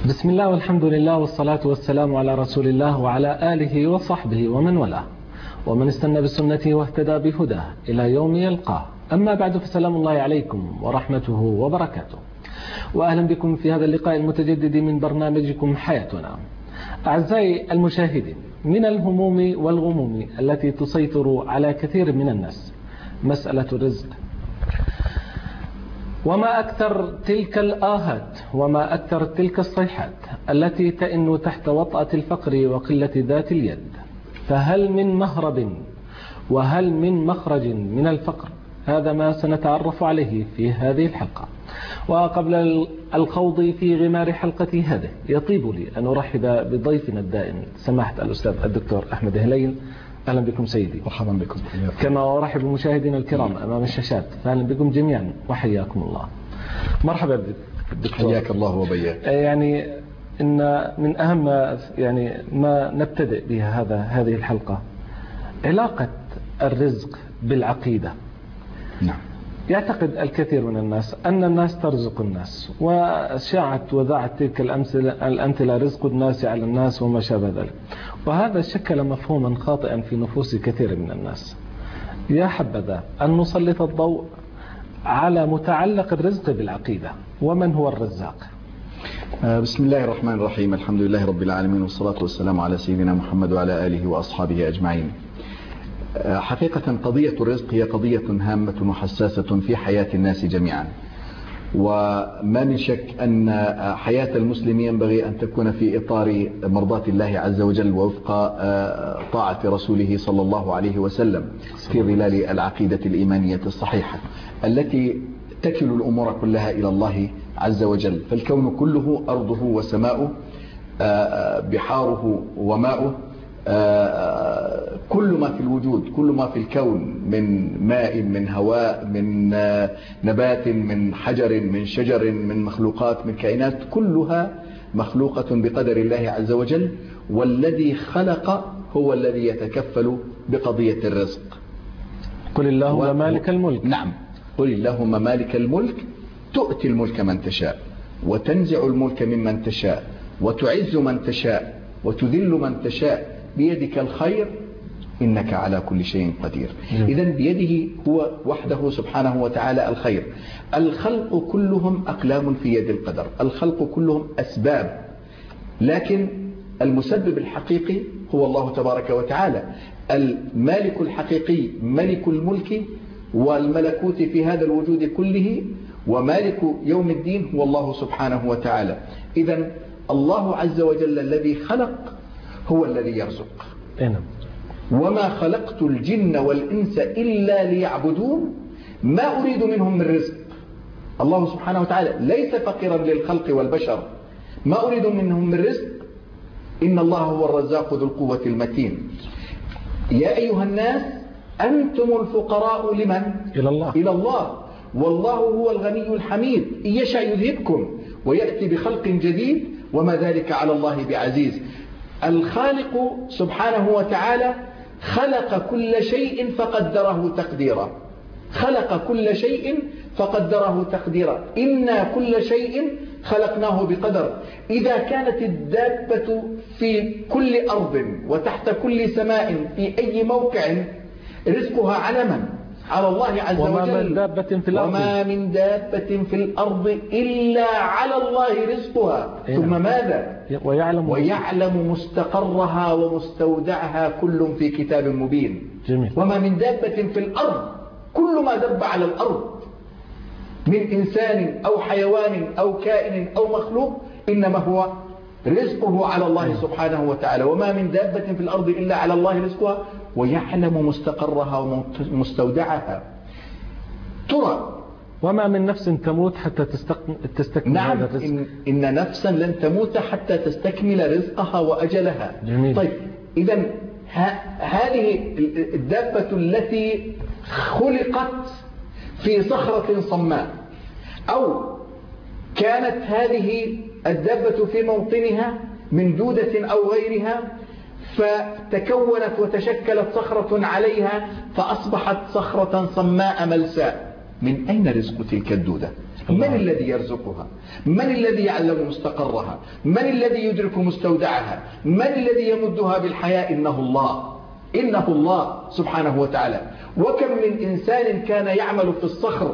بسم الله والحمد لله والصلاة والسلام على رسول الله وعلى آله وصحبه ومن والاه ومن استنى بسنته واهتدى بهداه إلى يوم يلقاه. أما بعد، فسلام الله عليكم ورحمته وبركاته، وأهلا بكم في هذا اللقاء المتجدد من برنامجكم حياتنا. أعزائي المشاهدين، من الهموم والغموم التي تسيطر على كثير من الناس مسألة الرزق، وما أكثر تلك الآهات وما أكثر تلك الصيحات التي تئن تحت وطأة الفقر وقلة ذات اليد. فهل من مهرب وهل من مخرج من الفقر؟ هذا ما سنتعرف عليه في هذه الحلقة. وقبل الخوض في غمار حلقتي هذه، يطيب لي أن أرحب بضيفنا الدائم سماحة الأستاذ الدكتور أحمد هليل. أهلا بكم سيدي. مرحبا بكم. كما أرحب بمشاهدينا الكرام أمام الشاشات، فأهلا بكم جميعا وحياكم الله. مرحبا بالدكتور. حياك الله وبياك. يعني إن من أهم ما نبتدئ بها هذه الحلقة علاقة الرزق بالعقيدة. نعم. يعتقد الكثير من الناس أن الناس ترزق الناس، وشاعت وذاعت تلك الأمثلة رزق الناس على الناس وما شابه ذلك، وهذا شكل مفهوما خاطئا في نفوس كثير من الناس. يا حبذا أن نسلط الضوء على متعلق الرزق بالعقيدة، ومن هو الرزاق؟ بسم الله الرحمن الرحيم، الحمد لله رب العالمين، والصلاة والسلام على سيدنا محمد وعلى آله وأصحابه أجمعين. حقيقة قضية الرزق هي قضية هامة وحساسة في حياة الناس جميعا، وما من شك أن حياة المسلم ينبغي أن تكون في إطار مرضاة الله عز وجل ووفق طاعة رسوله صلى الله عليه وسلم في ظلال العقيدة الإيمانية الصحيحة التي تكل الأمور كلها إلى الله عز وجل. فالكون كله أرضه وسماؤه، بحاره وماؤه، كل ما في الوجود، كل ما في الكون من ماء، من هواء، من نبات، من حجر، من شجر، من مخلوقات، من كائنات، كلها مخلوقة بقدر الله عز وجل. والذي خلق هو الذي يتكفل بقضية الرزق. قل اللهم مالك الملك. نعم، قل اللهم مالك الملك تؤتي الملك من تشاء وتنزع الملك ممن تشاء وتعز من تشاء وتذل من تشاء، بيدك الخير إنك على كل شيء قدير. إذن بيده هو وحده سبحانه وتعالى الخير. الخلق كلهم أقلام في يد القدر، الخلق كلهم أسباب، لكن المسبب الحقيقي هو الله تبارك وتعالى. المالك الحقيقي ملك الملك والملكوت في هذا الوجود كله، ومالك يوم الدين هو الله سبحانه وتعالى. إذن الله عز وجل الذي خلق هو الذي يرزق. وما خلقت الجن والإنس إلا ليعبدون ما أريد منهم من رزق. الله سبحانه وتعالى ليس فقيرا للخلق والبشر، ما أريد منهم من رزق. إن الله هو الرزاق ذو القوة المتين. يا أيها الناس أنتم الفقراء لمن؟ إلى الله، والله هو الغني الحميد. إن يشاء يذهبكم ويأتي بخلق جديد وما ذلك على الله بعزيز. الخالق سبحانه وتعالى خلق كل شيء فقدره تقديرا، خلق كل شيء فقدره تقديرا. إنا كل شيء خلقناه بقدر. إذا كانت الدابة في كل أرض وتحت كل سماء في أي موقع رزقها على من؟ على الله عز وجل. وما من دابة في الأرض إلا على الله رزقها. ثم ماذا؟ ويعلم مستقرها ومستودعها كل في كتاب مبين. جميل. وما من دابة في الأرض، كل ما دب على الأرض من إنسان أو حيوان أو كائن أو مخلوق إنما هو رزقه على الله سبحانه وتعالى. وما من دابة في الأرض إلا على الله رزقها ويعلم مستقرها ومستودعها. ترى وما من نفس تموت حتى تستكمل نعم، هذا الرزق. إن نفسا لن تموت حتى تستكمل رزقها وأجلها. جميل. طيب، إذن هذه الدابة التي خلقت في صخرة صماء، أو كانت هذه الدابة في موطنها من دودة أو غيرها، فتكونت وتشكلت صخرة عليها فأصبحت صخرة صماء ملساء. من أين رزق تلك الدودة؟ من الذي يرزقها؟ من الذي يعلم مستقرها؟ من الذي يدرك مستودعها؟ من الذي يمدها بالحياة؟ إنه الله، إنه الله سبحانه وتعالى. وكم من إنسان كان يعمل في الصخر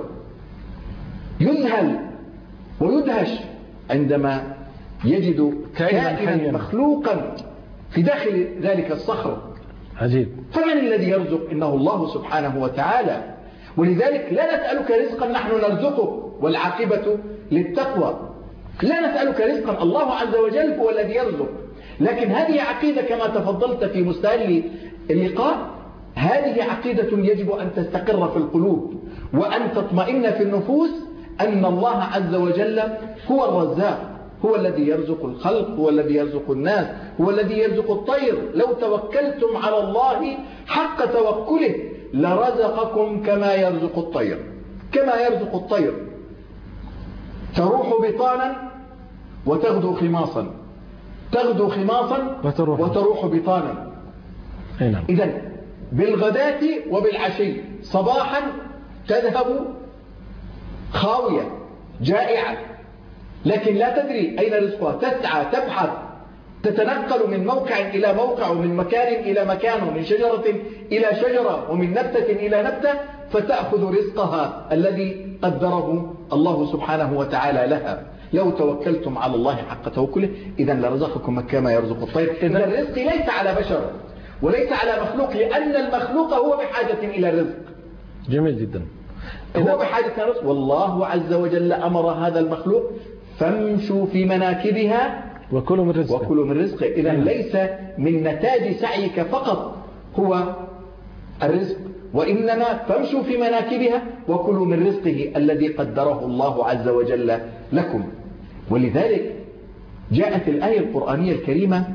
يذهل ويدهش عندما يجد كائنا مخلوقا في داخل ذلك الصخر. عجيب. فمن الذي يرزق؟ إنه الله سبحانه وتعالى. ولذلك لا نسألك رزقا نحن نرزقك، والعاقبة للتقوى. لا نسألك رزقا، الله عز وجل هو الذي يرزق. لكن هذه عقيدة كما تفضلت في مستهل اللقاء، هذه عقيدة يجب أن تستقر في القلوب وأن تطمئن في النفوس أن الله عز وجل هو الرزاق، هو الذي يرزق الخلق، هو الذي يرزق الناس، هو الذي يرزق الطير. لو توكلتم على الله حق توكله لرزقكم كما يرزق الطير، كما يرزق الطير. تروح بطانا وتغدو خماصا، تغدو خماصا وتروح بطانا. إذن بالغداة وبالعشي، صباحا تذهب خاوية جائعة، لكن لا تدري أين رزقها، تسعى تبحث، تتنقل من موقع إلى موقع، ومن مكان إلى مكان، ومن شجرة إلى شجرة، ومن نبتة إلى نبتة، فتأخذ رزقها الذي قدره الله سبحانه وتعالى لها. لو توكلتم على الله حق توكله إذن لرزقكم كما يرزق الطير. إذن الرزق ليس على بشر وليس على مخلوق، لأن المخلوق هو بحاجة إلى الرزق. جميل جدا. هو بحاجة إلى الرزق، والله عز وجل أمر هذا المخلوق فامشوا في مناكبها وكلوا من رزقه، وكلوا من رزقه. إذن ليس من نتاج سعيك فقط هو الرزق، وإنما فامشوا في مناكبها وكلوا من رزقه الذي قدره الله عز وجل لكم. ولذلك جاءت الآية القرآنية الكريمة: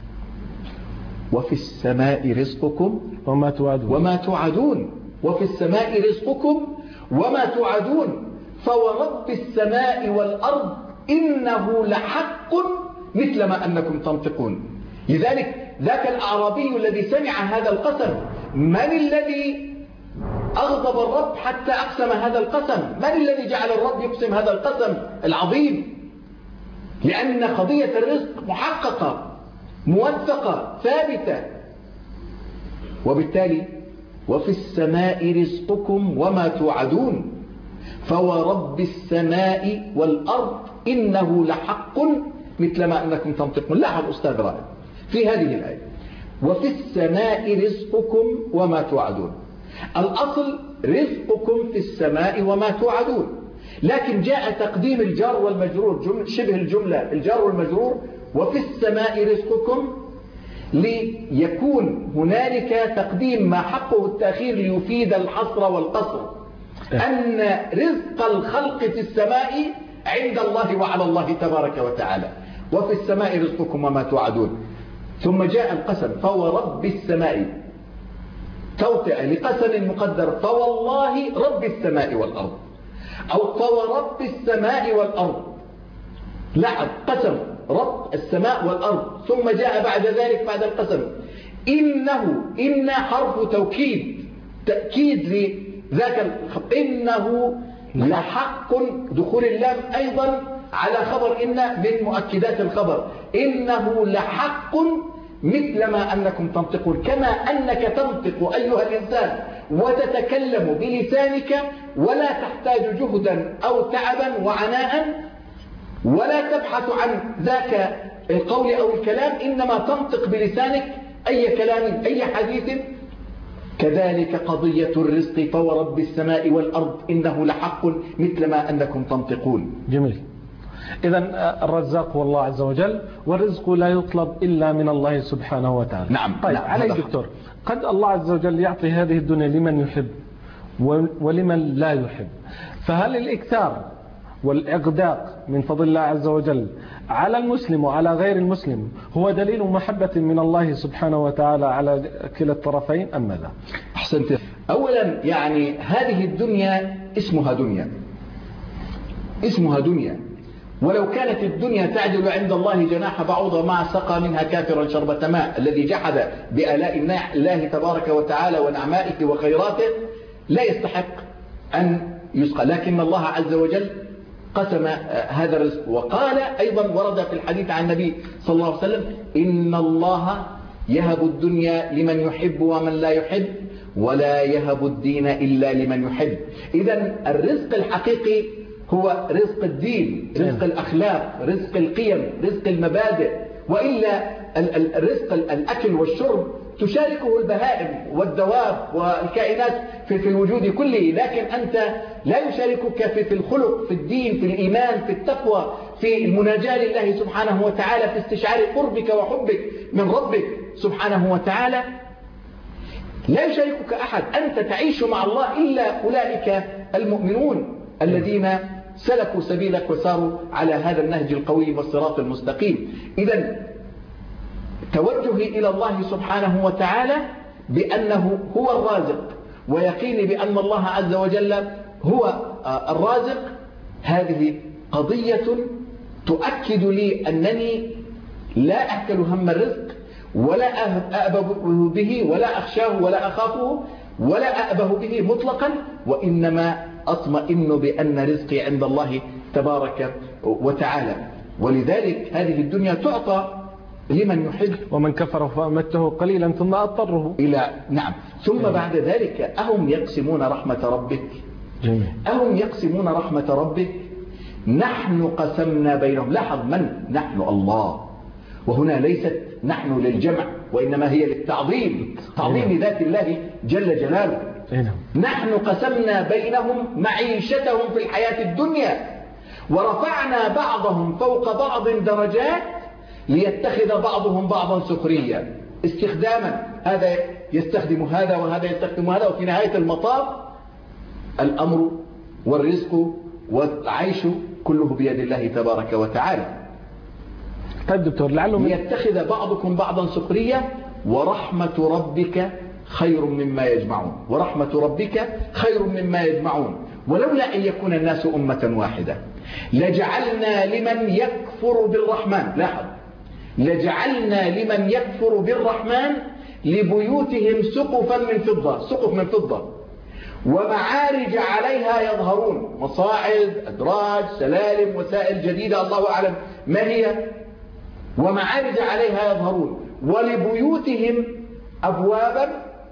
وفي السماء رزقكم وما توعدون، وفي السماء رزقكم وما توعدون، فورب السماء والأرض إنه لحق مثل ما أنكم تنطقون. لذلك ذاك الأعرابي الذي سمع هذا القسم، من الذي أغضب الرب حتى أقسم هذا القسم؟ من الذي جعل الرب يقسم هذا القسم العظيم؟ لأن قضية الرزق محققة موثقة ثابتة. وبالتالي وفي السماء رزقكم وما توعدون فورب السماء والأرض إنه لحق مثل ما أنكم تنطقون. لاحظ أستاذ رائع في هذه الآية: وفي السماء رزقكم وما توعدون. الأصل رزقكم في السماء وما توعدون، لكن جاء تقديم الجار والمجرور، شبه الجملة الجار والمجرور، وفي السماء رزقكم، ليكون هنالك تقديم ما حقه التأخير ليفيد الحصر والقصر، أن رزق الخلق في السماء عند الله وعلى الله تبارك وتعالى. وفي السماء رزقكم وما توعدون. ثم جاء القسم: فورب السماء، توطئ لقسم مقدر، فوالله رب السماء والأرض، أو فورب السماء والأرض. لاحظ قسم رب السماء والأرض، ثم جاء بعد ذلك بعد القسم إن حرف توكيد، تأكيد لذاك إنه لحق، دخول اللام أيضا على خبر إن من مؤكدات الخبر، إنه لحق مثل ما أنكم تنطقون، كما أنك تنطق أيها الإنسان وتتكلم بلسانك ولا تحتاج جهدا أو تعبا وعناء، ولا تبحث عن ذاك القول أو الكلام، إنما تنطق بلسانك أي كلام أي حديث. كذلك قضية الرزق: فورب السماء والأرض إنه لحق مثل ما أنكم تنطقون. جميل. إذن الرزاق هو الله عز وجل، والرزق لا يطلب إلا من الله سبحانه وتعالى. نعم. طيب نعم. علي دكتور، قد الله عز وجل يعطي هذه الدنيا لمن يحب ولمن لا يحب، فهل الإكثار والإغداق من فضل الله عز وجل على المسلم وعلى غير المسلم هو دليل محبة من الله سبحانه وتعالى على كلا الطرفين أم ماذا؟ أحسنت. أولا يعني هذه الدنيا اسمها دنيا، اسمها دنيا، ولو كانت الدنيا تعدل عند الله جناح بعوضة ما سقى منها كافرا شربة ماء. الذي جحد بآلاء الله تبارك وتعالى ونعمائه وخيراته لا يستحق أن يسقى، لكن الله عز وجل قسم هذا الرزق. وقال أيضا ورد في الحديث عن النبي صلى الله عليه وسلم: إن الله يهب الدنيا لمن يحب ومن لا يحب، ولا يهب الدين إلا لمن يحب. إذن الرزق الحقيقي هو رزق الدين، رزق الأخلاق، رزق القيم، رزق المبادئ. وإلا الرزق الأكل والشرب تشاركه البهائم والدواب والكائنات في الوجود كله، لكن أنت لا يشاركك في الخلق، في الدين، في الإيمان، في التقوى، في المناجاة لله سبحانه وتعالى، في استشعار قربك وحبك من ربك سبحانه وتعالى. لا يشاركك أحد، أنت تعيش مع الله إلا أولئك المؤمنون الذين سلكوا سبيلك وساروا على هذا النهج القوي والصراط المستقيم. إذن توجهي إلى الله سبحانه وتعالى بأنه هو الرازق، ويقيني بأن الله عز وجل هو الرازق، هذه قضية تؤكد لي أنني لا أحكل هم الرزق، ولا أأبه به، ولا أخشاه، ولا أخافه، ولا أأبه به مطلقا، وإنما أطمئن بأن رزقي عند الله تبارك وتعالى. ولذلك هذه الدنيا تعطى لمن يحب، ومن كفر فأمته قليلا ثم أضطره إلى نعم. ثم بعد ذلك أهم يقسمون رحمة ربك؟ جميل. أهم يقسمون رحمة ربك؟ نحن قسمنا بينهم. لاحظ من نحن؟ الله. وهنا ليست نحن للجمع، وإنما هي للتعظيم، تعظيم ذات الله جل جلاله. نحن قسمنا بينهم معيشتهم في الحياة الدنيا، ورفعنا بعضهم فوق بعض درجات ليتخذ بعضهم بعضا سخريا، استخداما، هذا يستخدم هذا وهذا يستخدم هذا، وفي نهاية المطاف الأمر والرزق والعيش كله بيد الله تبارك وتعالى. طيب دكتور، لعله ليتخذ بعضكم بعضا سخريا، ورحمة ربك خير مما يجمعون، ورحمة ربك خير مما يجمعون. ولولا أن يكون الناس أمة واحدة لجعلنا لمن يكفر بالرحمن، لاحظ، لجعلنا لمن يكفر بالرحمن لبيوتهم سقفا من فضة، سقف من فضة، ومعارج عليها يظهرون، مصاعد، أدراج، سلالم، وسائل جديدة الله أعلم ما هي، ومعارج عليها يظهرون، ولبيوتهم أبوابا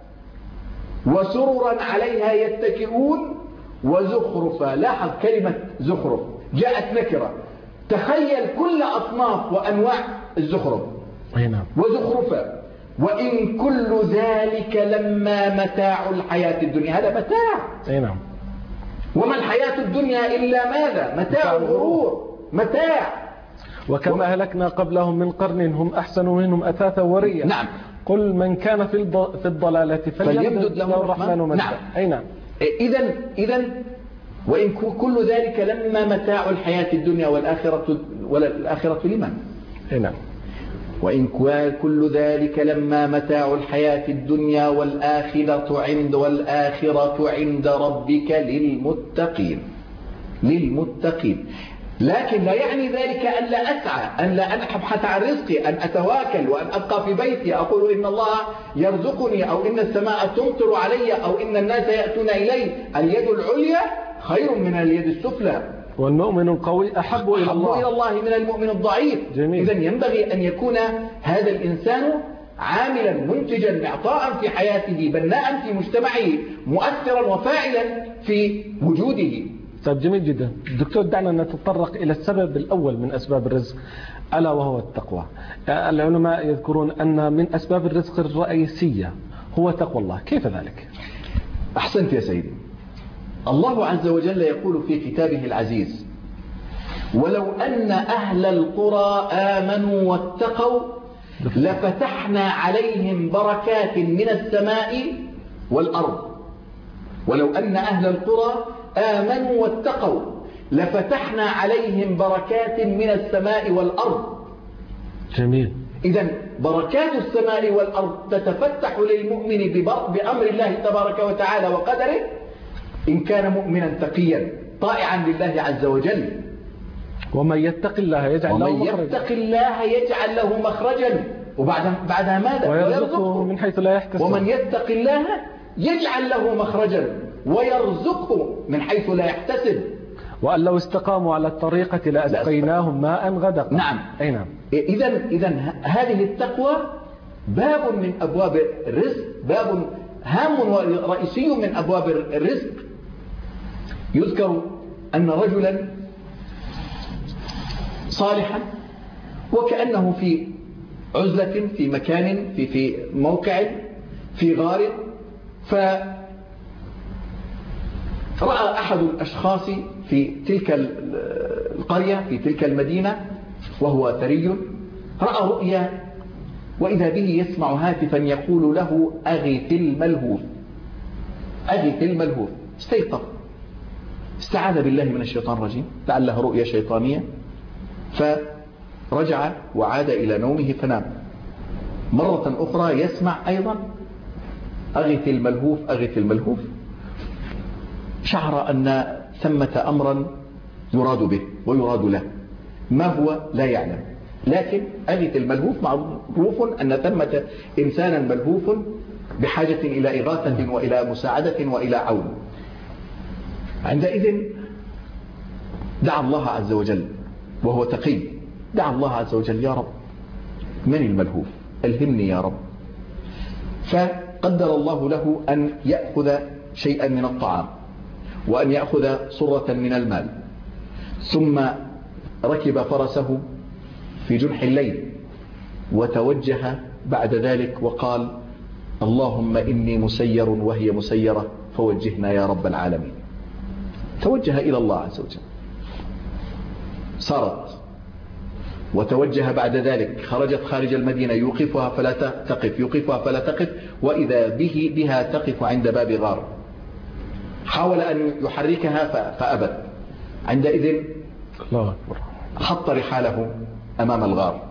وسررا عليها يتكئون وزخرفا. لاحظ كلمة زخرف جاءت نكرة، تخيل كل أصناف وأنواع الزخرف وزخرفا. وإن كل ذلك لما متاع الحياة الدنيا، هذا متاع. وما الحياة الدنيا إلا ماذا؟ متاع الغرور، متاع. وكما أهلكنا قبلهم من قرن هم أحسن منهم أثاثا ورئا. نعم. قل من كان في الضلالة فليمدد له الرحمن مدا. نعم. أي نعم. إذن وإن كل ذلك لما متاع الحياة الدنيا والآخرة لمن؟ أي نعم. وإن كل ذلك لما متاع الحياة الدنيا والآخرة عند ربك للمتقين. لكن لا يعني ذلك أن لا أسعى، أن لا أبحث عن رزقي، أن أتواكل وأن أبقى في بيتي أقول إن الله يرزقني، أو إن السماء تمطر علي، أو إن الناس يأتون إلي. اليد العليا خير من اليد السفلى، والمؤمن القوي أحب إلى الله من المؤمن الضعيف. إذن ينبغي أن يكون هذا الإنسان عاملا منتجا إعطاء في حياته، بناء في مجتمعه، مؤثرا وفاعلا في وجوده. طيب جميل جدا دكتور، دعنا نتطرق إلى السبب الأول من أسباب الرزق، ألا وهو التقوى. العلماء يذكرون أن من أسباب الرزق الرئيسية هو تقوى الله، كيف ذلك؟ أحسنت يا سيدي. الله عز وجل يقول في كتابه العزيز: ولو أن أهل القرى آمنوا واتقوا لفتحنا عليهم بركات من السماء والأرض. ولو أن أهل القرى آمنوا واتقوا لفتحنا عليهم بركات من السماء والأرض. جميل. إذن بركات السماء والأرض تتفتح للمؤمن بأمر الله تبارك وتعالى وقدره، إن كان مؤمنا تقيا طائعا لله عز وجل. ومن يتق الله يجعل له مخرجا. وبعدها ماذا؟ ويرزقه من حيث لا يحتسب. ومن يتق الله يجعل له مخرجا ويرزقه من حيث لا يحتسب. وأن لو استقاموا على الطريقة لأسقيناهم ماء غدقا. نعم. أي نعم. إذا هذه التقوى باب من أبواب الرزق، باب هام ورئيسي من أبواب الرزق. يذكر أن رجلا صالحا وكأنه في عزلة في مكان في موقع في غار، فرأى أحد الأشخاص في تلك القرية في تلك المدينة وهو ثري، رأى رؤيا وإذا به يسمع هاتفا يقول له أغث الملهوف أغث الملهوف. استيقظ، استعاذ بالله من الشيطان الرجيم، لعله رؤيا شيطانية، فرجع وعاد إلى نومه فنام. مرة أخرى يسمع أيضا أغث الملهوف أغث الملهوف، شعر أن ثمة أمرا يراد به ويراد له، ما هو لا يعلم، لكن أغث الملهوف معروف أن ثمة إنسانا ملهوف بحاجة إلى إغاثة وإلى مساعدة وإلى عون. عندئذ دعا الله عز وجل وهو تقي، دعا الله عز وجل: يا رب من الملهوف؟ ألهمني يا رب. فقدر الله له أن يأخذ شيئا من الطعام وأن يأخذ صرة من المال، ثم ركب فرسه في جنح الليل وتوجه بعد ذلك وقال: اللهم إني مسير وهي مسيرة فوجهنا يا رب العالمين. توجه إلى الله عز وجل، سارت وتوجه بعد ذلك، خرجت خارج المدينة يوقفها فلا تقف، يوقفها فلا تقف، وإذا بها تقف عند باب غار. حاول أن يحركها فأبت. عندئذ حط رحاله أمام الغار،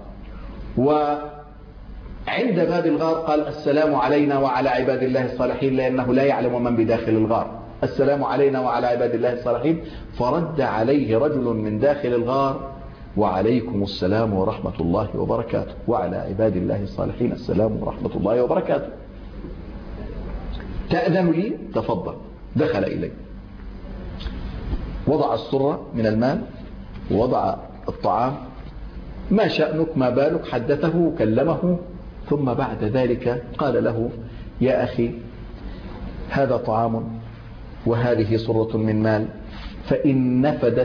وعند باب الغار قال: السلام علينا وعلى عباد الله الصالحين، لأنه لا يعلم من بداخل الغار. السلام علينا وعلى عباد الله الصالحين. فرد عليه رجل من داخل الغار: وعليكم السلام ورحمة الله وبركاته، وعلى عباد الله الصالحين السلام ورحمة الله وبركاته. تأذن لي؟ تفضل. دخل إليه، وضع الصرة من المال ووضع الطعام. ما شأنك؟ ما بالك؟ حدثه وكلمه، ثم بعد ذلك قال له: يا أخي، هذا طعام وهذه صرة من مال، فإن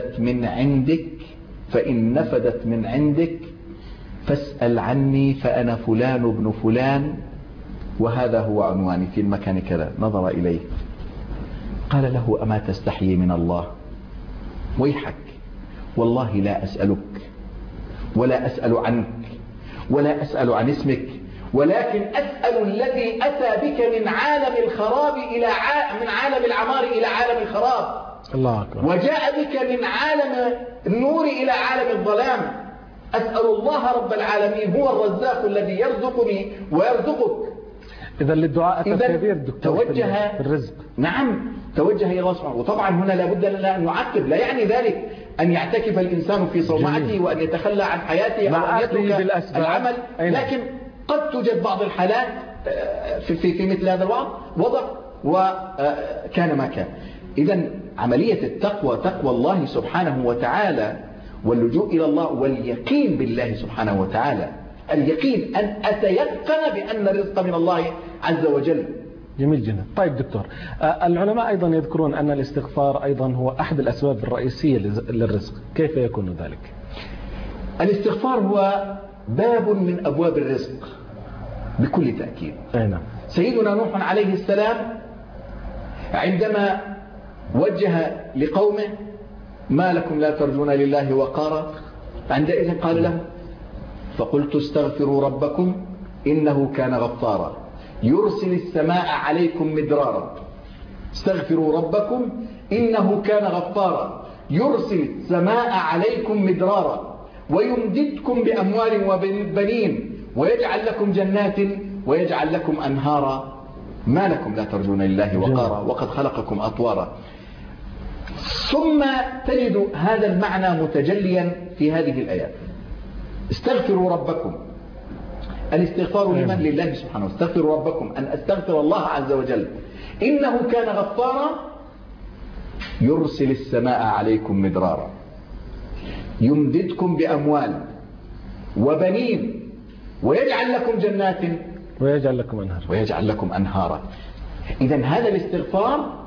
نفدت من عندك فاسأل عني، فأنا فلان ابن فلان، وهذا هو عنواني في المكان كذا. نظر إليه قال له: أما تستحيي من الله؟ ويحك، والله لا أسألك ولا أسأل عنك ولا أسأل عن اسمك، ولكن أسأل الذي أتى بك من عالم الخراب من عالم العمار إلى عالم الخراب، الله أكبر، وجاء بك من عالم النور إلى عالم الظلام. أسأل الله رب العالمين هو الرزاق الذي يرزقني ويرزقك. إذا للدعاء كبير دكتور توجه في الرزق. نعم، توجه إلى الله سبحانه. وطبعا هنا لابد لنا أن نعقب، لا يعني ذلك أن يعتكف الإنسان في صومعته وأن يتخلى عن حياته أو أن يترك العمل، لكن قد توجد بعض الحالات في مثل هذا الوضع وكان ما كان. إذا عملية التقوى، تقوى الله سبحانه وتعالى واللجوء إلى الله واليقين بالله سبحانه وتعالى، اليقين أن أتيقن بأن الرزق من الله عز وجل. جميل جدا. طيب دكتور، العلماء أيضا يذكرون أن الاستغفار أيضا هو أحد الأسباب الرئيسية للرزق، كيف يكون ذلك؟ الاستغفار هو باب من أبواب الرزق بكل تأكيد. نعم. سيدنا نوح عليه السلام عندما وجه لقومه: ما لكم لا ترجون لله وقارا، عندئذ قال له: فقلت استغفروا ربكم إنه كان غفارا يرسل السماء عليكم مدرارا. استغفروا ربكم إنه كان غفارا يرسل السماء عليكم مدرارا ويمددكم بأموال وبنين ويجعل لكم جنات ويجعل لكم أنهارا، ما لكم لا ترجون لله وقارا وقد خلقكم أطوارا. ثم تجد هذا المعنى متجليا في هذه الآيات. استغفروا ربكم، الاستغفار لمن؟ لله سبحانه. استغفروا ربكم، أن أستغفر الله عز وجل. إنه كان غفارا يرسل السماء عليكم مدرارا، يمددكم بأموال وبنين، ويجعل لكم جنات ويجعل لكم أنهارا. إذن هذا الاستغفار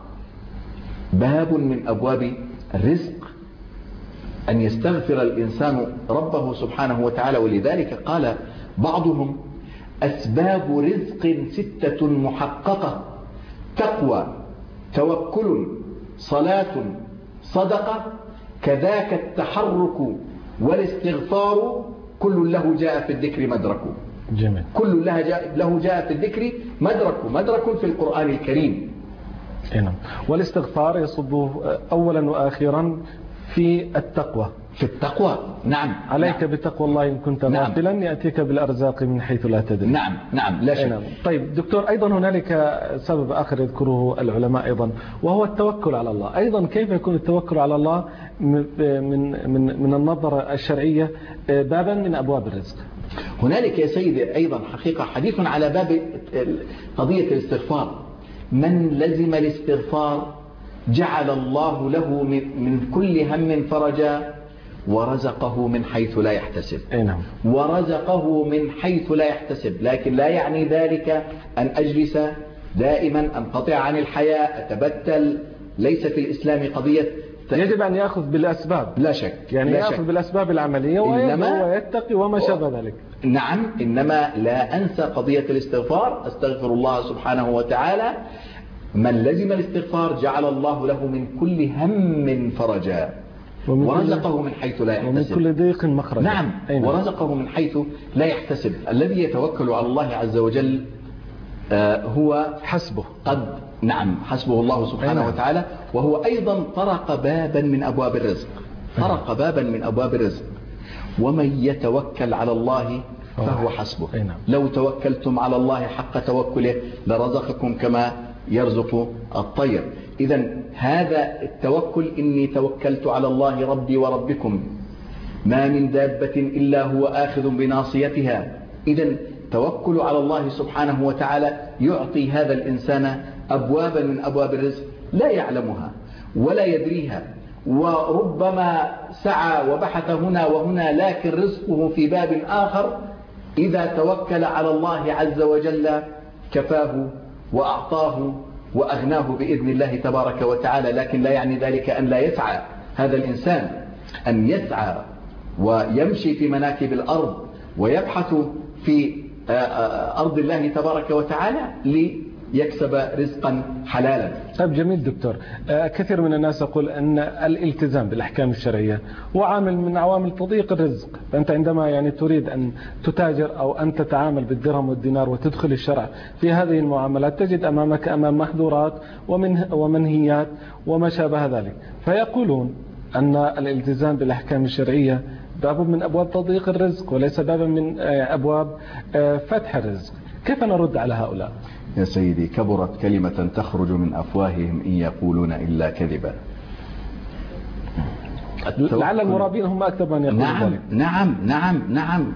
باب من أبواب الرزق، أن يستغفر الإنسان ربه سبحانه وتعالى. ولذلك قال بعضهم: أسباب رزق 6 محققة: تقوى، توكل، صلاة، صدقة، كذاك التحرك والاستغفار، كل له جاء في الذكر مدرك. جميل. كل له جاء في الذكر مدرك في القرآن الكريم. نعم. والاستغفار يصب أولا وآخرا في التقوى. في التقوى، نعم. عليك بتقوى الله إن كنت غافلا يأتيك بالأرزاق من حيث لا تدري. نعم لا شك. نعم. طيب دكتور، أيضا هنالك سبب آخر يذكره العلماء أيضا، وهو التوكل على الله. أيضا كيف يكون التوكل على الله من النظرة الشرعية بابا من أبواب الرزق؟ هنالك يا سيدي أيضا حقيقة حديث على باب قضية الاستغفار. من لزم الاستغفار جعل الله له من كل هم فرجا، ورزقه من حيث لا يحتسب. نعم. ورزقه من حيث لا يحتسب، لكن لا يعني ذلك أن أجلس دائما أنقطع عن الحياة، أتبتل. ليس في الإسلام قضية يجب أن يأخذ بالأسباب. لا شك. يعني لا يأخذ شك. بالأسباب العملية ويتقي وما شابه ذلك. نعم. إنما لا أنسى قضية الاستغفار. أستغفر الله سبحانه وتعالى. من لزم الاستغفار جعل الله له من كل هم فرجا، ورزقه من حيث لا يحتسب، ومن كل ضيق مخرجا. نعم. ورزقه من حيث لا يحتسب. الذي يتوكل على الله عز وجل هو حسبه. حسبه الله سبحانه وتعالى. وهو أيضا طرق بابا من أبواب الرزق. ومن يتوكل على الله فهو حسبه. لو توكلتم على الله حق توكله لرزقكم كما يرزق الطير. إذن هذا التوكل: إني توكلت على الله ربي وربكم ما من دابة إلا هو آخذ بناصيتها. إذن توكل على الله سبحانه وتعالى يعطي هذا الإنسان أبوابا من أبواب الرزق لا يعلمها ولا يدريها، وربما سعى وبحث هنا وهنا، لكن رزقه في باب آخر. إذا توكل على الله عز وجل كفاه وأعطاه وأغناه بإذن الله تبارك وتعالى. لكن لا يعني ذلك أن لا يسعى هذا الإنسان، أن يسعى ويمشي في مناكب الأرض ويبحث في أرض الله تبارك وتعالى ليكسب رزقا حلالا. طيب جميل دكتور. كثير من الناس يقول أن الالتزام بالأحكام الشرعية هو عامل من عوامل تضييق الرزق. فأنت عندما تريد أن تتاجر أو أن تتعامل بالدرهم والدينار وتدخل الشرع في هذه المعاملات، تجد أمامك محظورات ومنهيات وما شابه ذلك. فيقولون أن الالتزام بالأحكام الشرعية باب من أبواب تضييق الرزق وليس بابا من أبواب فتح الرزق. كيف نرد على هؤلاء؟ يا سيدي، كبرت كلمة تخرج من أفواههم إن يقولون إلا كذبا. لعل المرابين هم أكثر من يقولون ذلك. نعم.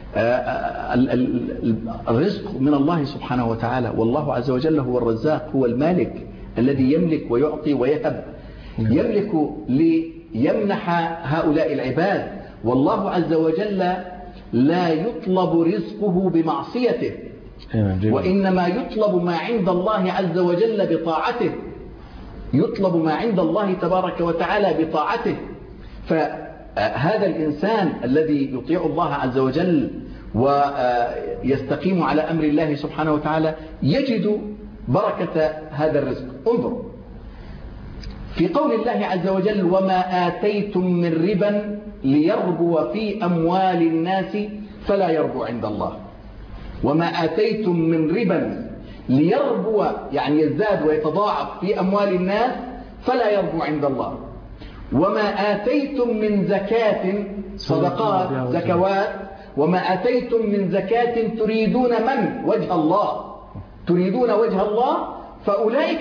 الرزق من الله سبحانه وتعالى، والله عز وجل هو الرزاق، هو المالك الذي يملك ويعطي ويهب. يملك ليمنح هؤلاء العباد، والله عز وجل لا يطلب رزقه بمعصيته، وإنما يطلب ما عند الله عز وجل بطاعته. يطلب ما عند الله تبارك وتعالى بطاعته. فهذا الإنسان الذي يطيع الله عز وجل ويستقيم على أمر الله سبحانه وتعالى يجد بركة هذا الرزق. انظر في قول الله عز وجل: وما آتيتم من ربا ليربو في أموال الناس فلا يربو عند الله. وما آتيتم من ربا ليربو يعني يزداد ويتضاعف في أموال الناس فلا يربو عند الله. وما آتيتم من زكاة، صدقات، زكوات، وما آتيتم من زكاة تريدون من؟ وجه الله. تريدون وجه الله فأولئك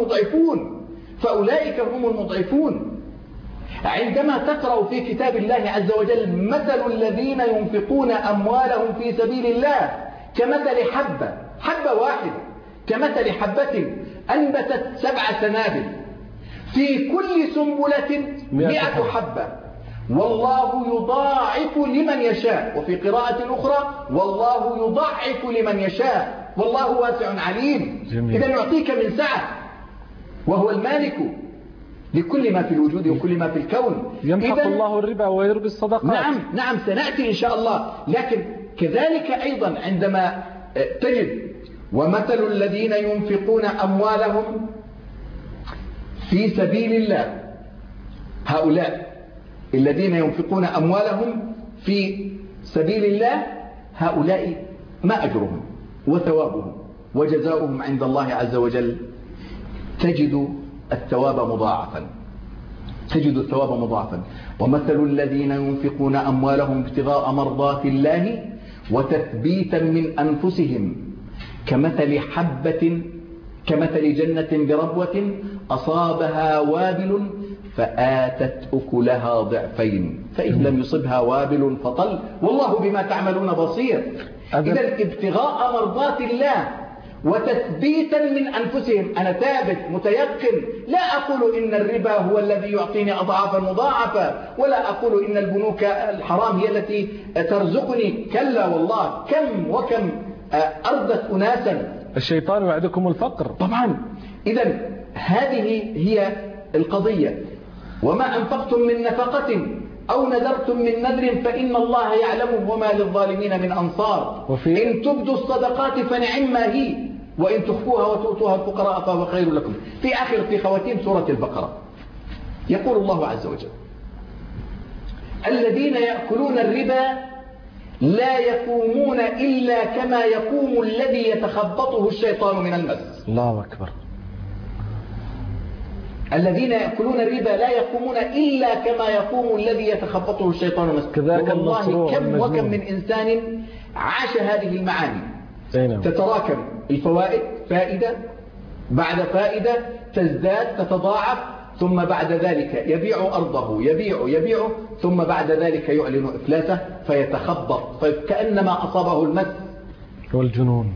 هم المضعفون. عندما تقرأ في كتاب الله عز وجل: مثل الذين ينفقون أموالهم في سبيل الله كمثل حبة واحدة، كمثل حبة أنبتت 7 سنابل في كل سنبلة 100 حبة والله يضاعف لمن يشاء. وفي قراءة أخرى والله يضاعف لمن يشاء والله واسع عليم. إذا يعطيك من سعة، وهو المالك لكل ما في الوجود وكل ما في الكون. يمحق الله الربا ويربي الصدقات. نعم سنأتي إن شاء الله. لكن كذلك أيضا عندما تجد ومثل الذين ينفقون أموالهم في سبيل الله، هؤلاء الذين ينفقون أموالهم في سبيل الله هؤلاء ما أجرهم وثوابهم وجزاؤهم عند الله عز وجل؟ تجد الثواب مضاعفا. ومثل الذين ينفقون أموالهم ابتغاء مرضات الله وتثبيتا من أنفسهم كمثل جنة بربوة أصابها وابل فآتت أكلها ضعفين فإن لم يصبها وابل فطل والله بما تعملون بصير. إذا ابتغاء مرضات الله وتثبيتا من أنفسهم. أنا ثابت متيقن، لا أقول إن الربا هو الذي يعطيني أضعافا مضاعفة، ولا أقول إن البنوك الحرام هي التي ترزقني، كلا والله. كم وكم أردت أناسا. الشيطان يعدكم الفقر طبعا. إذا هذه هي القضية. وما أنفقتم من نفقة أو نذرتم من نذر فإن الله يعلمه وما للظالمين من أنصار. إن تبدوا الصدقات فنعما هي وإن تخفوها وتؤتوها الفقراء فهو خير لكم. في خواتيم سورة البقرة يقول الله عز وجل: الذين يأكلون الربا لا يقومون إلا كما يقوم الذي يتخبطه الشيطان من المس. الله أكبر. الذين يأكلون الربا لا يقومون إلا كما يقوم الذي يتخبطه الشيطان من المس. والله كم وكم من إنسان عاش هذه المعاني. تتراكم الفوائد، فائدة بعد فائدة تزداد تتضاعف، ثم بعد ذلك يبيع أرضه يبيع ثم بعد ذلك يعلن إفلاسه فيتخبط كأنما أصابه المس والجنون.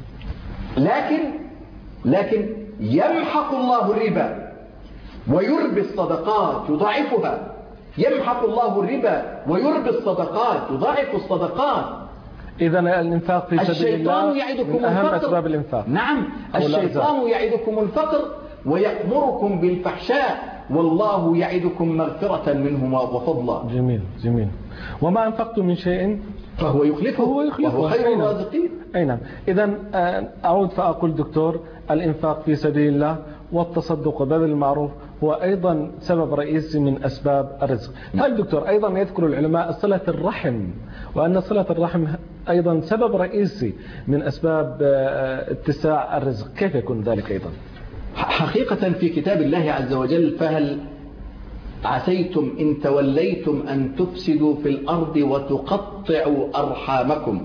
لكن يمحق الله الربا ويربي الصدقات يضاعفها. يمحق الله الربا ويربي الصدقات يضاعف الصدقات. إذا الإنفاق في سبيل الله من أهم أسباب الإنفاق. نعم، الشيطان يعدكم الفقر ويأمركم بالفحشاء والله يعدكم مغفرة منه وفضلا. جميل. وما أنفقتم من شيء فهو يخلفه وهو خير الرازقين. أي نعم. إذا أعود فأقول دكتور، الإنفاق في سبيل الله والتصدق وبذل المعروف هو أيضا سبب رئيسي من أسباب الرزق. طيب دكتور، أيضا يذكر العلماء صلة الرحم، وأن صلة الرحم أيضا سبب رئيسي من أسباب اتساع الرزق. كيف يكون ذلك أيضا؟ حقيقة في كتاب الله عز وجل: فهل عسيتم إن توليتم أن تفسدوا في الأرض وتقطعوا أرحامكم.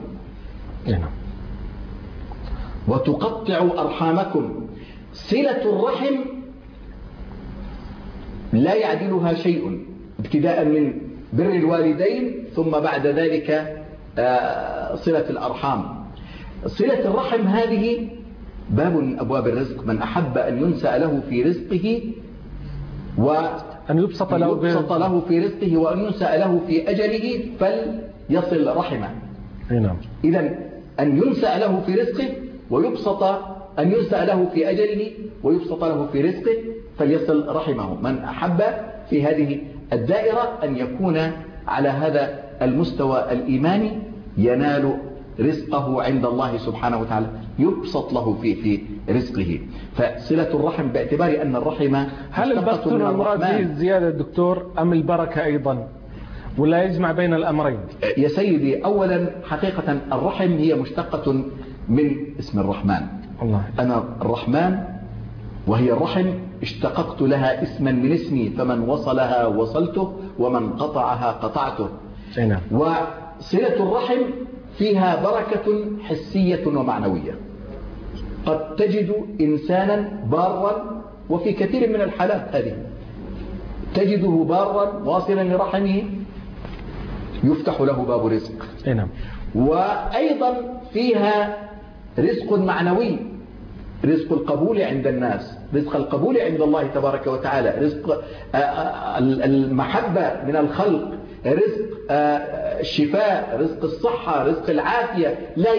وتقطعوا أرحامكم. صلة الرحم لا يعدلها شيء، ابتداء من بر الوالدين ثم بعد ذلك صلة الأرحام. صلة الرحم هذه باب من أبواب الرزق. من أحب أن ينسأ له في رزقه أن يبسط له في رزقه وأن ينسأ له في أجله فليصل رحمه. إذن أن ينسأ له في رزقه أن ينسأ له في أجله ويبسط له في رزقه فليصل رحمه. من أحب في هذه الدائرة أن يكون على هذا المستوى الإيماني ينال رزقه عند الله سبحانه وتعالى، يبسط له في رزقه. فصلة الرحم باعتبار أن الرحم هل البسط المراد به الزيادة دكتور أم البركة أيضا، ولا يجمع بين الأمرين؟ يا سيدي، أولا حقيقة الرحم هي مشتقة من اسم الرحمن. الله. أنا الرحمن وهي الرحم اشتققت لها اسما من اسمي، فمن وصلها وصلته ومن قطعها قطعته. وصلة الرحم فيها بركة حسية ومعنوية. قد تجد إنسانا بارا، وفي كثير من الحالات هذه تجده بارا واصلا لرحمه يفتح له باب رزق. وأيضا فيها رزق معنوي، رزق القبول عند الناس، رزق القبول عند الله تبارك وتعالى، رزق المحبة من الخلق، رزق الشفاء، رزق الصحة، رزق العافية.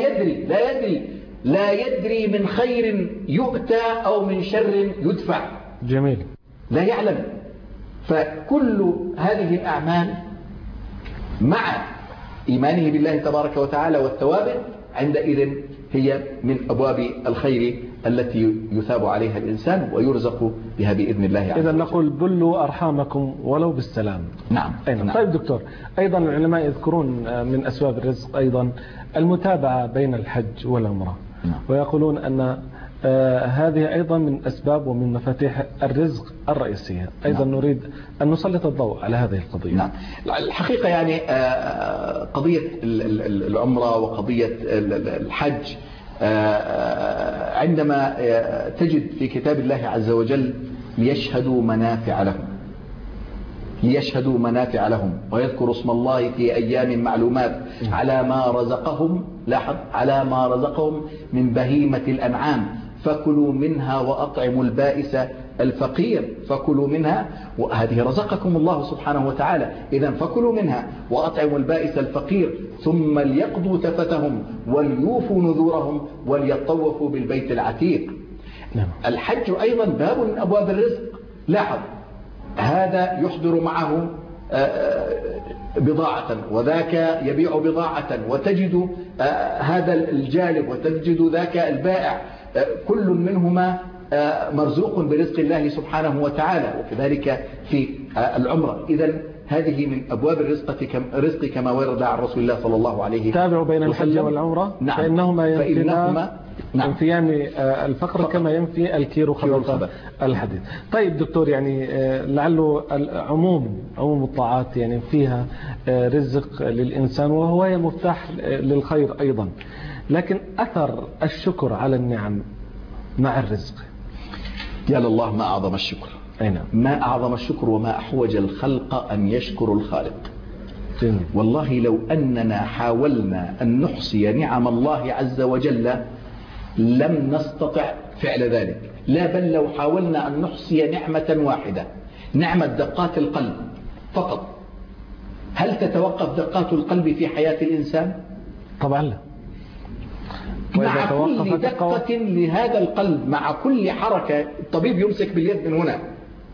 لا يدري من خير يؤتى أو من شر يدفع. جميل. لا يعلم. فكل هذه الأعمال مع إيمانه بالله تبارك وتعالى والثواب عندئذ هي من أبواب الخير التي يثاب عليها الإنسان ويرزق بها بإذن الله عز وجل. إذا نقول بلوا أرحامكم ولو بالسلام. نعم. طيب دكتور، أيضا العلماء يذكرون من أسباب الرزق أيضا المتابعة بين الحج والعمرة. نعم. ويقولون أن هذه أيضا من أسباب ومن مفاتيح الرزق الرئيسية. أيضا نعم. نريد أن نسلط الضوء على هذه القضية. نعم. الحقيقة يعني قضية العمرة وقضية الحج عندما تجد في كتاب الله عز وجل ليشهدوا منافع لهم ويذكر اسم الله في أيام معلومات على ما رزقهم، لاحظ، على ما رزقهم من بهيمة الأنعام فكلوا منها وأطعموا البائس الفقير. فكلوا منها، وهذه رزقكم الله سبحانه وتعالى، إذا فكلوا منها وأطعموا البائس الفقير ثم ليقضوا تفتهم وليوفوا نذورهم وليطوفوا بالبيت العتيق. الحج أيضا باب من أبواب الرزق. لاحظ، هذا يحضر معه بضاعة وذاك يبيع بضاعة، وتجد هذا الجالب وتجد ذاك البائع، كل منهما مرزوق برزق الله سبحانه وتعالى، وكذلك في العمرة. إذن هذه من أبواب الرزق كما ورد عن رسول الله صلى الله عليه وسلم. تابعوا بين الحج والعمرة. نعم. فإنهما ينفيان الفقر كما ينفي الكير خبث الحديد. طيب دكتور، يعني لعله عموم الطاعات يعني فيها رزق للإنسان وهو مفتاح للخير أيضا، لكن أثر الشكر على النعم مع الرزق. يا لله ما أعظم الشكر. ما أعظم الشكر وما أحوج الخلق أن يشكروا الخالق. والله لو أننا حاولنا أن نحصي نعم الله عز وجل لم نستطع فعل ذلك. لا، بل لو حاولنا أن نحصي نعمة واحدة، نعمة دقات القلب فقط، هل تتوقف دقات القلب في حياة الإنسان؟ طبعا لا. مع كل دقة لهذا القلب، مع كل حركة، الطبيب يمسك باليد من هنا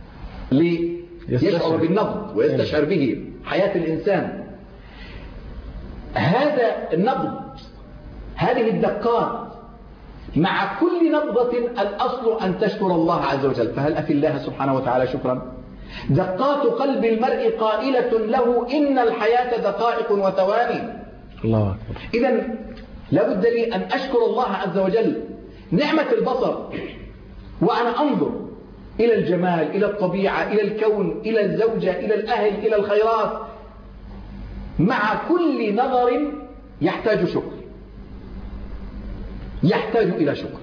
ليشعر بالنبض ويستشعر به حياة الإنسان. هذا النبض، هذه الدقات، مع كل نبضة الأصل أن تشكر الله عز وجل. فهل أفي الله سبحانه وتعالى شكرا؟ دقات قلب المرء قائلة له إن الحياة دقائق وثواني. الله أكبر. إذن لابد لي أن أشكر الله عز وجل. نعمة البصر وأنا أنظر إلى الجمال، إلى الطبيعة، إلى الكون، إلى الزوجة، إلى الأهل، إلى الخيرات، مع كل نظر يحتاج شكر، يحتاج إلى شكر.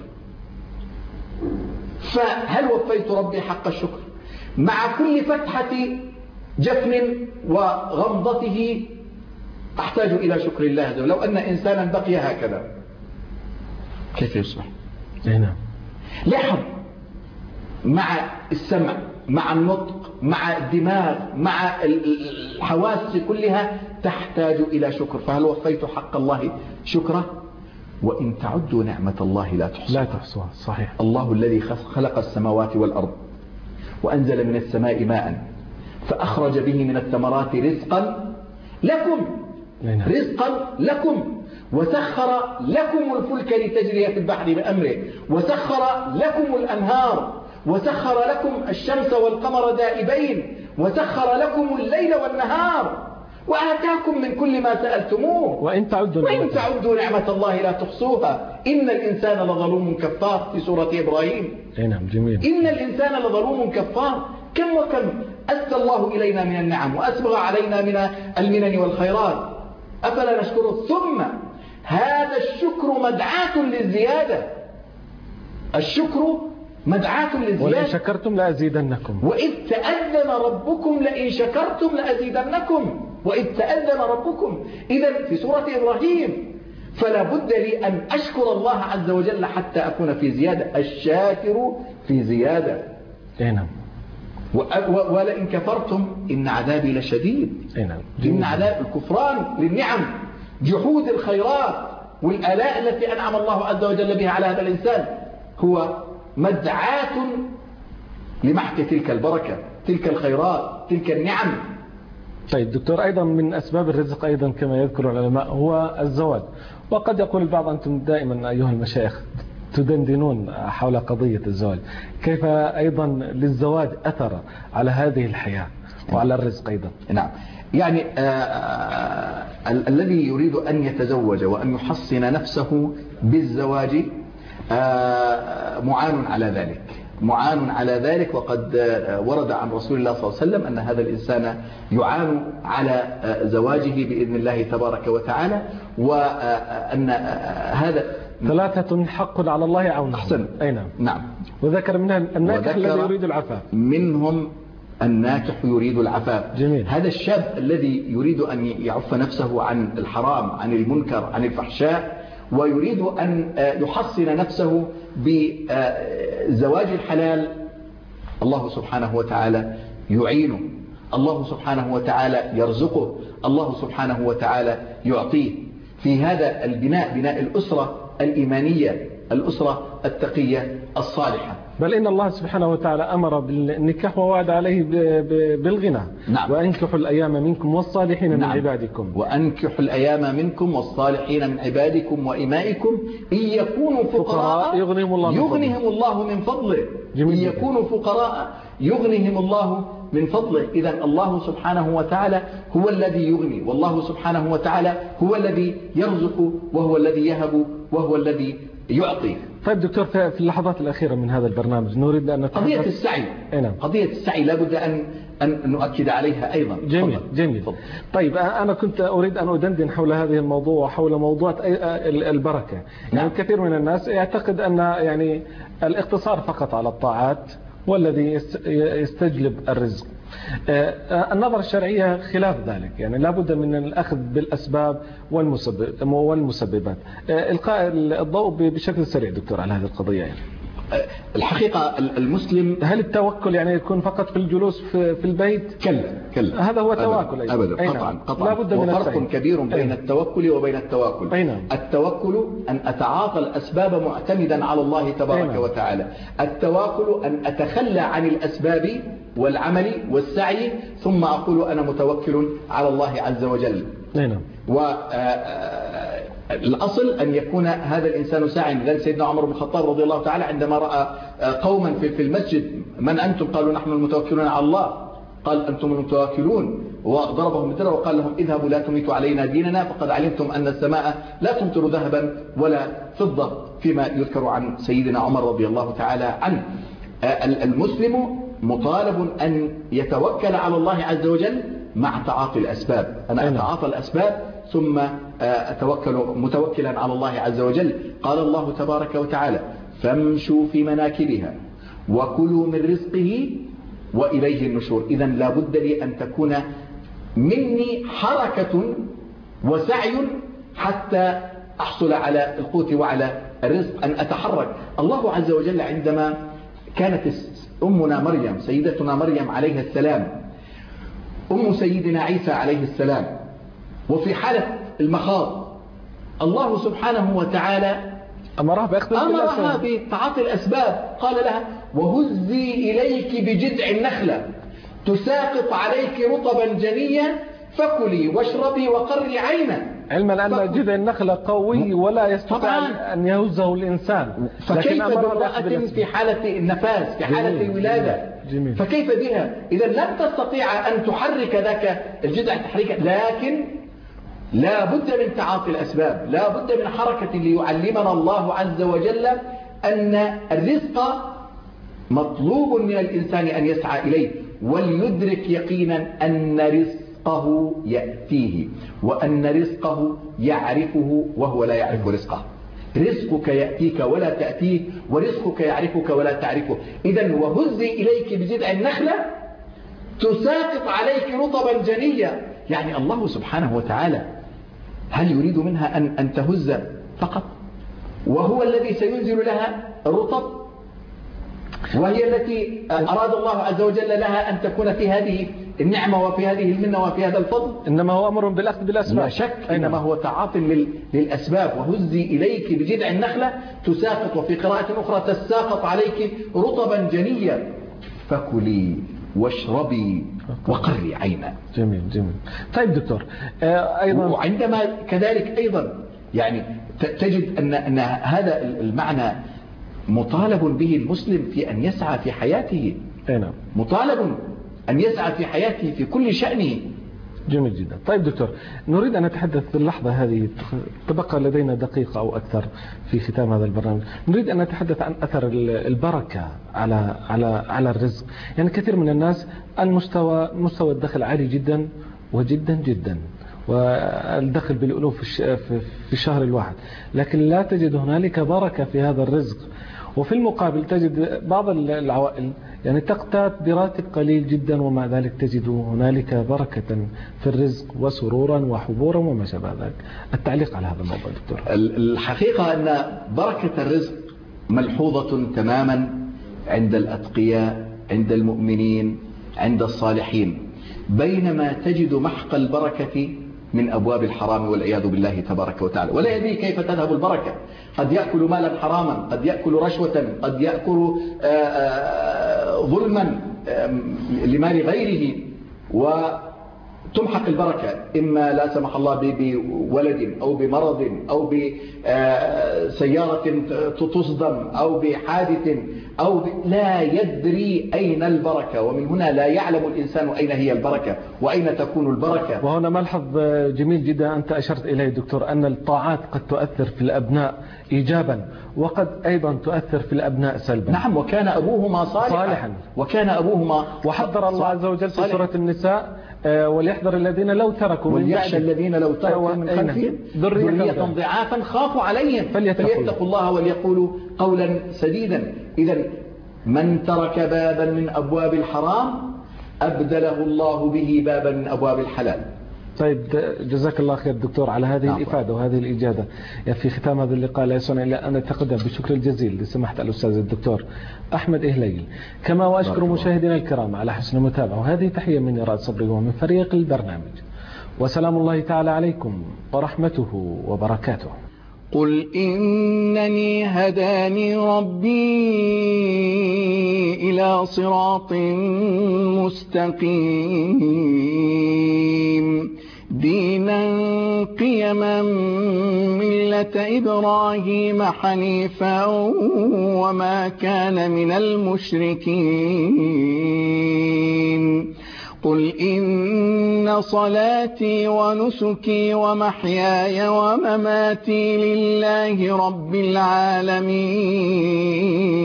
فهل وفيت ربي حق الشكر؟ مع كل فتحة جفن وغمضته أحتاج إلى شكر الله عز وجل. لو أن إنسانا بقي هكذا كيف يصبح؟ نعم. لاحظ، مع السمع، مع النطق، مع الدماغ، مع الحواس كلها تحتاج إلى شكر. فهل وفيت حق الله شكره؟ وإن تعدوا نعمة الله لا تحصوها. صحيح. الله الذي خلق السماوات والأرض وأنزل من السماء ماء فأخرج به من الثمرات رزقا لكم، رزقا لكم، وسخر لكم الفلك لتجري في البحر بأمره، وسخر لكم الأنهار، وسخر لكم الشمس والقمر دائبين، وسخر لكم الليل والنهار، وآتاكم من كل ما سألتموه، وإن تعدوا نعمة الله لا تحصوها، إن الإنسان لظلوم كفار، في سورة إبراهيم. نعم، جميل. إن الإنسان لظلوم كفار. كم وكم أسدى الله إلينا من النعم وأسبغ علينا من المنن والخيرات، أفلا نشكره؟ ثم هذا الشكر مدعاة للزيادة. الشكر مدعاة للزيادة. وإن شكرتم لأزيدنكم. وإذ تأذن ربكم لئن شكرتم لأزيدنكم. وإذ تأذن ربكم. إذن في سورة إبراهيم فلا بد لي أن أشكر الله عز وجل حتى أكون في زيادة. الشاكر في زيادة. نعم. ولئن كفرتم إن عذابي لشديد. نعم. إن عذاب الكفران للنعم، جحود الخيرات والآلاء التي أنعم الله عز وجل بها على هذا الإنسان هو مدعاة لمحك تلك البركة، تلك الخيرات، تلك النعم. طيب دكتور، أيضا من أسباب الرزق أيضا كما يذكر العلماء هو الزواج. وقد يقول البعض أنتم دائما أيها المشايخ تدندنون حول قضية الزواج، كيف أيضا للزواج أثر على هذه الحياة وعلى الرزق أيضا؟ نعم، يعني الذي يريد أن يتزوج وأن يحصن نفسه بالزواج معان على ذلك، معان على ذلك. وقد ورد عن رسول الله صلى الله عليه وسلم أن هذا الإنسان يعان على زواجه بإذن الله تبارك وتعالى، وأن هذا 3 حق على الله عونه. أحسن. أي نعم. نعم. وذكر منها الناكح الذي يريد العفاف. منهم الناكح يريد العفاف. جميل. هذا الشاب الذي يريد أن يعف نفسه عن الحرام، عن المنكر، عن الفحشاء، ويريد أن يحصن نفسه بزواج الحلال، الله سبحانه وتعالى يعينه، الله سبحانه وتعالى يرزقه، الله سبحانه وتعالى يعطيه في هذا البناء، بناء الأسرة الإيمانية، الأسرة التقية الصالحة. بل إن الله سبحانه وتعالى أمر بالنكاح ووعد عليه بالغنى. نعم. وأنكحوا الأيام منكم والصالحين من عبادكم. وأنكحوا الأيام منكم والصالحين من عبادكم وإمائكم إن يكونوا فقراء يغنهم الله من فضله. إن يكونوا فقراء يغنهم الله من فضله. إذن الله سبحانه وتعالى هو الذي يغني، والله سبحانه وتعالى هو الذي يرزق، وهو الذي يهب، وهو الذي يعطي. طيب دكتور، في اللحظات الأخيرة من هذا البرنامج نريد أن نتحدث قضية السعي. نعم. قضية السعي لابد أن نؤكد عليها أيضا. جميل. جميل. طيب أنا كنت أريد أن أدندن حول هذه الموضوع وحول موضوع البركة. يعني كثير من الناس يعتقد أن يعني الاقتصار فقط على الطاعات والذي يستجلب الرزق. النظرة الشرعية خلاف ذلك، يعني لابد من الأخذ بالأسباب والمسببات. إلقاء الضوء بشكل سريع دكتور على هذه القضية. يعني الحقيقة المسلم، هل التوكل يعني يكون فقط في الجلوس في البيت؟ كلا هذا هو توكل أبدا. أبدا. قطعا. لابد من وفرق كبير بين التوكل وبين التواكل. التوكل أن أتعاطى الأسباب معتمدا على الله تبارك وتعالى. التواكل أن أتخلى عن الأسباب والعمل والسعي ثم أقول أنا متوكل على الله عز وجل. الأصل أن يكون هذا الإنسان ساعٍ. لذلك سيدنا عمر بن الخطاب رضي الله تعالى عندما رأى قوما في المسجد، من أنتم؟ قالوا نحن المتوكلون على الله. قال أنتم المتوكلون، وضربهم بالدرة وقال لهم اذهبوا لا تميتوا علينا ديننا، فقد علمتم أن السماء لا تمطر ذهبا ولا فضة، فيما يذكر عن سيدنا عمر رضي الله تعالى عنه. المسلم مطالب أن يتوكل على الله عز وجل مع تعاطي الأسباب. أنا أتعاطى الأسباب ثم أتوكل متوكلا على الله عز وجل. قال الله تبارك وتعالى فامشوا في مناكبها وكلوا من رزقه وإليه النشور. إذن لا بد لي أن تكون مني حركة وسعي حتى أحصل على القوت وعلى الرزق، أن أتحرك. الله عز وجل عندما كانت أمنا مريم، سيدتنا مريم عليها السلام، أم سيدنا عيسى عليه السلام، وفي حالة المخاض، الله سبحانه وتعالى أمرها بتعاطي الأسباب. قال لها وهزي إليك بجذع النخلة تساقط عليك رطبا جنيا فكلي واشربي وقري عينا. علما أن جذع النخلة قوي ولا يستطيع أن يهزه الإنسان، فكيف بامرأة في حالة النفاس، في حالة الولادة؟ فكيف بها؟ إذا لم تستطيع أن تحرك ذاك الجذع تحريكا، لكن لا بد من تعاطي الأسباب، لا بد من حركة ليعلمنا الله عز وجل أن الرزق مطلوب من الإنسان أن يسعى إليه، وليدرك يقينا أن رزقه يأتيه، وأن رزقه يعرفه وهو لا يعرف رزقه. رزقك يأتيك ولا تأتيه، ورزقك يعرفك ولا تعرفه. إذن وهزي إليك بجذع النخلة تساقط عليك رطبا جنيا. يعني الله سبحانه وتعالى هل يريد منها أن تهز فقط؟ وهو الذي سينزل لها الرطب، وهي التي أراد الله عز وجل لها أن تكون في هذه النعمة وفي هذه المنة وفي هذا الفضل. إنما هو أمر بالأخذ بالأسباب، لا شك، إنما هو تعاط للأسباب. وهزي إليك بجذع النخلة تساقط، وفي قراءة أخرى تساقط عليك رطبا جنيا فكلي واشربي وقري عينا. جميل جميل. طيب دكتور، أيضا وعندما كذلك أيضا يعني تجد أن هذا المعنى مطالب به المسلم في أن يسعى في حياته. نعم، مطالب أن يسعى في حياته في كل شأنه. جميل جدا. طيب دكتور، نريد أن نتحدث في اللحظة هذه، تبقى لدينا دقيقة أو أكثر في ختام هذا البرنامج. نريد أن نتحدث عن أثر البركة على الرزق. يعني كثير من الناس مستوى الدخل عالي جدا وجدا جدا، والدخل بالألوف في الشهر الواحد، لكن لا تجد هنالك بركة في هذا الرزق. وفي المقابل تجد بعض العوائل يعني تقتات براتب قليل جدا، ومع ذلك تجد هنالك بركة في الرزق وسرورا وحبورا وما شابه ذلك. التعليق على هذا الموضوع دكتور. الحقيقة أن بركة الرزق ملحوظة تماما عند الأتقياء، عند المؤمنين، عند الصالحين، بينما تجد محق البركة من أبواب الحرام والعياذ بالله تبارك وتعالى. ولا يدري كيف تذهب البركة. قد يأكل مالا حراما، قد يأكل رشوة، قد يأكل ظلما لمال غيره، وتمحق البركة، إما لا سمح الله بولد أو بمرض أو بسيارة تصدم أو بحادث لا يدري أين البركة. ومن هنا لا يعلم الإنسان أين هي البركة وأين تكون البركة. وهنا ملحظ جميل جدا أنت أشرت إليه دكتور، أن الطاعات قد تؤثر في الأبناء إيجابا وقد أيضا تؤثر في الأبناء سلبا. نعم، وكان أبوهما صالحا وكان أبوهما وحذر الله عز وجل في سورة النساء وليحذر الذين لو تركوا من وليخشى الذين لو تركوا من خلفهم ذرية ضعافا خافوا عليهم فليتقوا الله وليقولوا قولا سديدا. إذا من ترك بابا من أبواب الحرام أبدله الله به بابا من أبواب الحلال. طيب، جزاك الله خير دكتور على هذه الإفادة وهذه الإجابة. في ختام هذا اللقاء لا يسعني إلا أن أتقدم بالشكر الجزيل لسماحة الأستاذ الدكتور أحمد إهليل، كما وأشكر مشاهدينا الكرام على حسن المتابعة. وهذه تحية من رائد صبري ومن فريق البرنامج، وسلام الله تعالى عليكم ورحمته وبركاته. قل إنني هداني ربي إلى صراط مستقيم دينا قيما ملة إبراهيم حنيفا وما كان من المشركين. قل إن صلاتي ونسكي ومحياي ومماتي لله رب العالمين